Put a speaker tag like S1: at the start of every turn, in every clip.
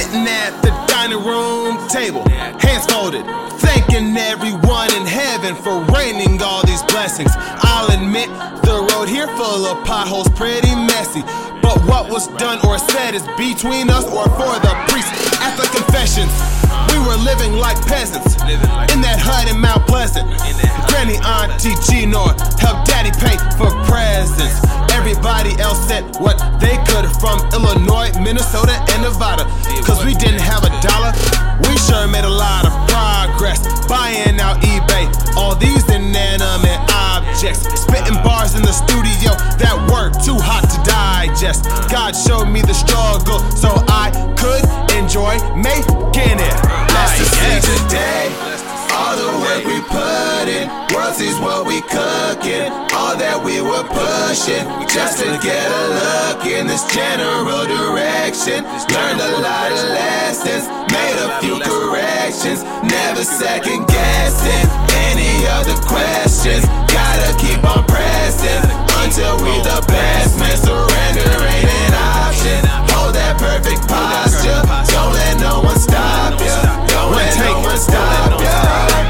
S1: Sitting at the dining room table, hands folded, thanking everyone in heaven for raining all these blessings. I'll admit, the road here full of potholes, pretty messy. But what was done or said is between us or for the priest. At the confessions, we were living like peasants in that hut in Mount Pleasant. Granny, Auntie Gino helped Daddy pay for presents. Everybody else sent what they could from Illinois, Minnesota, and Nevada. Cause we didn't have a dollar, we sure made a lot of progress. Buying out eBay, all these inanimate objects. Spitting bars in the studio that weren't too hot to digest. God showed me the struggle so I could enjoy making it.
S2: Blessed to see today, all the work we put in. World sees what we cooking, all that we were pushing, just to get a look in this general direction. Learned a lot of lessons, made a few corrections, never second guessing any other questions. Gotta keep on pressing until we the best, man. Surrender ain't an option. Hold that perfect posture, don't let no one stop ya. Don't let no one stop ya.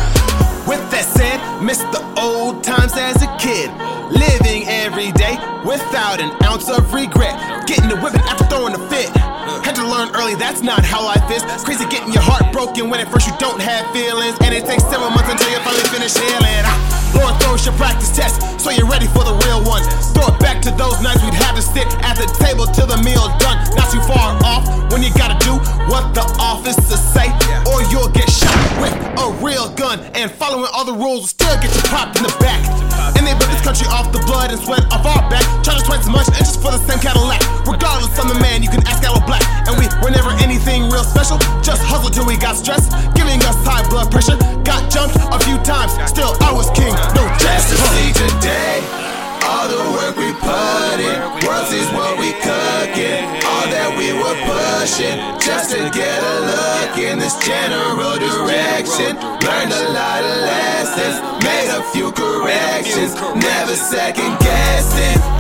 S1: With that said, miss the old times as a kid, living every day without an ounce of regret. Getting the whipping after throwing a fit. Had to learn early, that's not how life is. Crazy getting your heart broken when at first you don't have feelings, and it takes 7 months until you finally finish healing. Lord throws your practice test, so you're ready for the real one. Throw it back to those nights we'd have to sit at the table till the meal done. Not too far off when you gotta do what the officers say, or you'll get shot with a real gun. And following all the rules will still get you popped in the back. And they built this country off the blood and sweat off our back. Charge us twice as much and just for the same Cadillac. Regardless, I'm the man, you can ask Aloe Black. And we were never anything real special, just hustle till we got stressed, giving us high blood pressure. Got jumped a few times, still I was king, no
S2: Blessed to
S1: jest.
S2: see today, all the work we put in. World sees what we cooking, all that we were pushing, just to get a look in this general direction. Learned a lot of lessons, made a few corrections, never second guessing